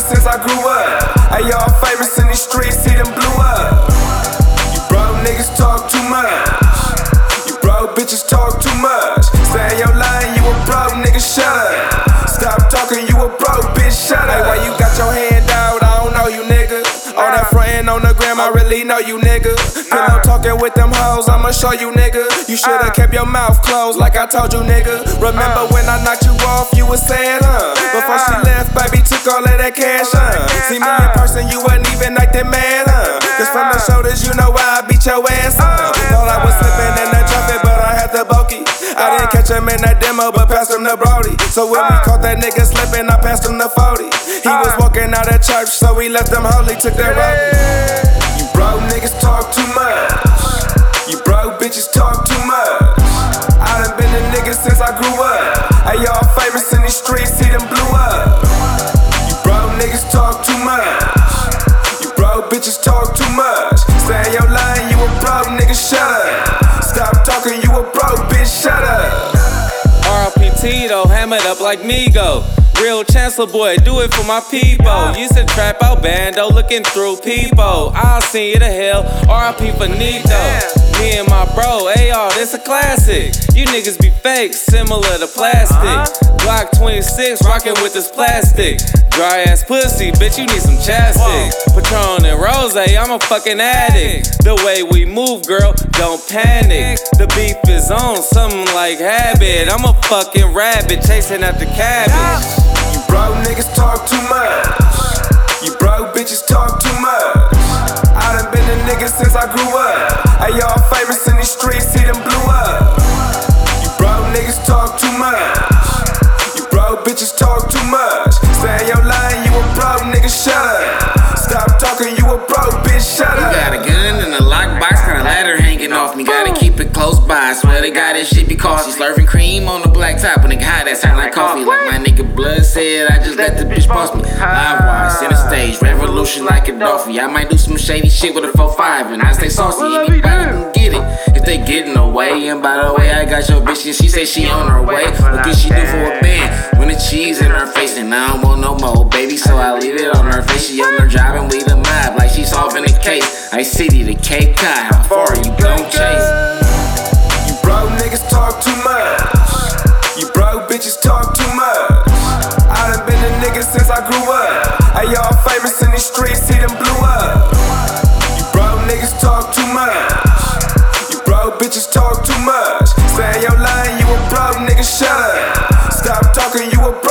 since I grew up. Hey, y'all famous in these streets, see them blew up. You broke niggas talk too much. You broke bitches talk too much. Stay in your lane, you a broke nigga, shut up. Stop talking, you a broke bitch, shut up. Hey, why you got your hand out? I don't know you, nigga. All that frontin' on the gram, I really know you, nigga. Pillow talking with them hoes, I'ma show you, nigga. You should've kept your mouth closed like I told you, nigga. Remember when I knocked you off, you was sad, huh? Before she left, baby, took all of that cash, huh? See me in person, you wasn't even acting mad, huh? Cause from the shoulders, you know why I beat your ass, huh? Thought I was slipping in that traffic, but I had the bogey. I didn't catch him in that demo, but passed him to Brody. So when we caught that nigga slipping, I passed him the 40. He was walking out of church, so we left him holy, took that road. You broke niggas talk too much. You broke bitches talk too much. I done been a nigga since I grew up. Hey, y'all famous in these streets, see them blew up. You broke niggas talk too much. You broke bitches talk too much. Stay in your lane, you a broke nigga, shut up. Stop talking, you a broke bitch, shut up. RLP Tito, hammered up like Migo. Real Chancellor boy, do it for my people. Used to trap out bando, looking through people. I'll see you to hell, RIP for Nito. Me and my bro, AR, this a classic. You niggas be fake, similar to plastic. Glock 26, rockin' with this plastic. Dry ass pussy, bitch, you need some chapstick. Patron and Rose, I'm a fucking addict. The way we move, girl, don't panic. The beef is on, something like habit. I'm a fucking rabbit, chasing after cabbage. You broke niggas talk too much. You broke bitches talk too much. I done been a nigga since I grew up. Hey, y'all famous in these streets, see them blew up. You broke niggas talk too much. You broke bitches talk too much. Stay in your lane, you a broke nigga, shut up. Stop talking, you a broke bitch, shut up. You got a gun in a lockbox, got a ladder hanging off me. Gotta keep it close by, I swear to God this shit be costly. Slurping cream on the black top, when it hot, that sound like coffee. Like my nigga Blood said, I just let the bitch boss me. Live wire, center stage, revolution like a Dolphy. I might do some shady shit with a 4-5 and I stay saucy. Anybody can get it if they getting away. And by the way, I got your bitch and she say she on her way. What can she do for a band when the cheese in her face? And I don't want no more, baby, so I leave it on her face. She on her job and we the mob like she solving the case. I City to Cape Cod, how far you gon' chase? You broke niggas talk too much. You broke bitches talk too much. I done been a nigga since I grew up. Hey, y'all famous in these streets, see them blew up. You broke niggas talk too much. You broke bitches talk too much. Stay in your lane, you a broke nigga, shut up. Stop talking, you a